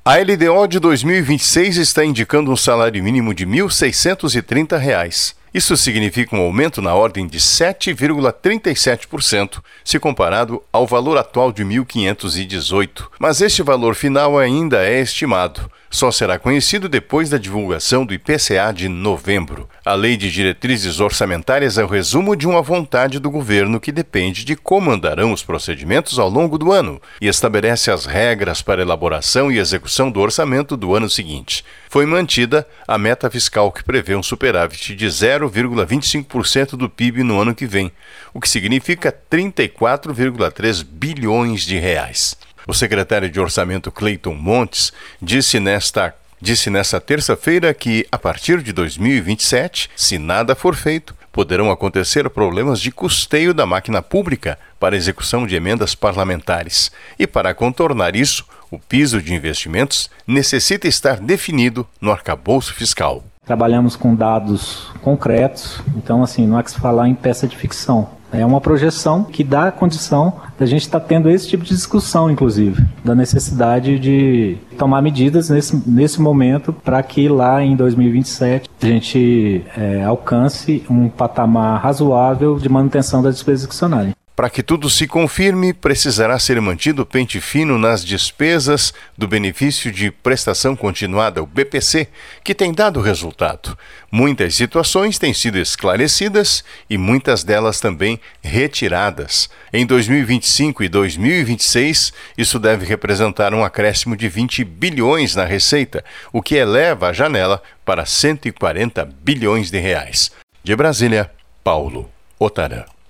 A LDO de 2026 está indicando um salário mínimo de R$ 1.630. Isso significa um aumento na ordem de 7,37% se comparado ao valor atual de 1.518. Mas este valor final ainda é estimado. Só será conhecido depois da divulgação do IPCA de novembro. A Lei de Diretrizes Orçamentárias é o resumo de uma vontade do governo que depende de como andarão os procedimentos ao longo do ano e estabelece as regras para elaboração e execução do orçamento do ano seguinte. Foi mantida a meta fiscal que prevê um superávit de 0,25% do PIB no ano que vem, o que significa 34,3 bilhões de reais. O secretário de Orçamento Cleiton Montes disse nesta terça-feira que, a partir de 2027, se nada for feito, poderão acontecer problemas de custeio da máquina pública para execução de emendas parlamentares. E para contornar isso, o piso de investimentos necessita estar definido no arcabouço fiscal. Trabalhamos com dados concretos, então não há que se falar em peça de ficção. É uma projeção que dá a condição da gente estar tendo esse tipo de discussão, inclusive, da necessidade de tomar medidas nesse momento para que lá em 2027 a gente alcance um patamar razoável de manutenção da despesa discricionária. Para que tudo se confirme, precisará ser mantido o pente fino nas despesas do benefício de prestação continuada, o BPC, que tem dado resultado. Muitas situações têm sido esclarecidas e muitas delas também retiradas. Em 2025 e 2026, isso deve representar um acréscimo de 20 bilhões na receita, o que eleva a janela para 140 bilhões de reais. De Brasília, Paulo Otarã.